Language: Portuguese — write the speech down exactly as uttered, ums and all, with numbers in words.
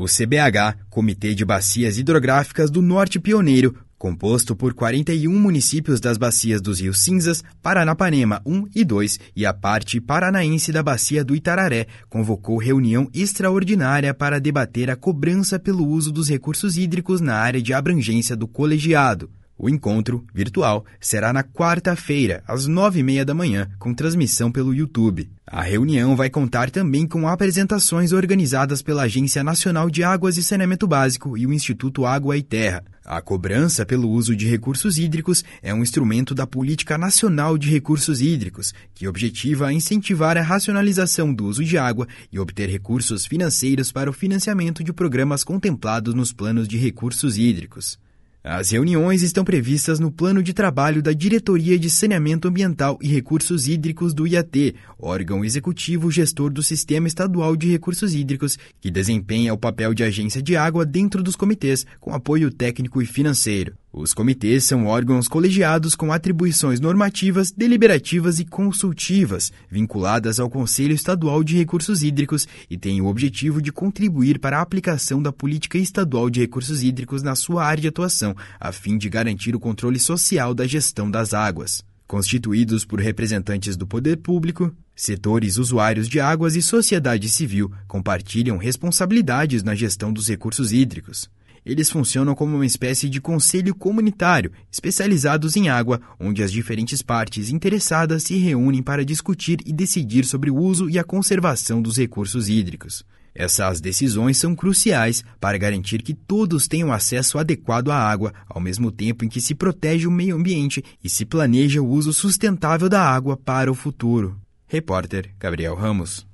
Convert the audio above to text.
O C B H, Comitê de Bacias Hidrográficas do Norte Pioneiro, composto por quarenta e um municípios das bacias dos rios Cinzas, Paranapanema um e dois e a parte paranaense da bacia do Itararé, convocou reunião extraordinária para debater a cobrança pelo uso dos recursos hídricos na área de abrangência do colegiado. O encontro, virtual, será na quarta-feira, às nove e meia da manhã, com transmissão pelo YouTube. A reunião vai contar também com apresentações organizadas pela Agência Nacional de Águas e Saneamento Básico e o Instituto Água e Terra. A cobrança pelo uso de recursos hídricos é um instrumento da Política Nacional de Recursos Hídricos, que objetiva incentivar a racionalização do uso de água e obter recursos financeiros para o financiamento de programas contemplados nos planos de recursos hídricos. As reuniões estão previstas no plano de trabalho da Diretoria de Saneamento Ambiental e Recursos Hídricos do I A T, órgão executivo gestor do Sistema Estadual de Recursos Hídricos, que desempenha o papel de agência de água dentro dos comitês, com apoio técnico e financeiro. Os comitês são órgãos colegiados com atribuições normativas, deliberativas e consultivas, vinculadas ao Conselho Estadual de Recursos Hídricos e têm o objetivo de contribuir para a aplicação da Política Estadual de Recursos Hídricos na sua área de atuação, a fim de garantir o controle social da gestão das águas. Constituídos por representantes do poder público, setores usuários de águas e sociedade civil, compartilham responsabilidades na gestão dos recursos hídricos. Eles funcionam como uma espécie de conselho comunitário, especializados em água, onde as diferentes partes interessadas se reúnem para discutir e decidir sobre o uso e a conservação dos recursos hídricos. Essas decisões são cruciais para garantir que todos tenham acesso adequado à água, ao mesmo tempo em que se protege o meio ambiente e se planeja o uso sustentável da água para o futuro. Repórter Gabriel Ramos.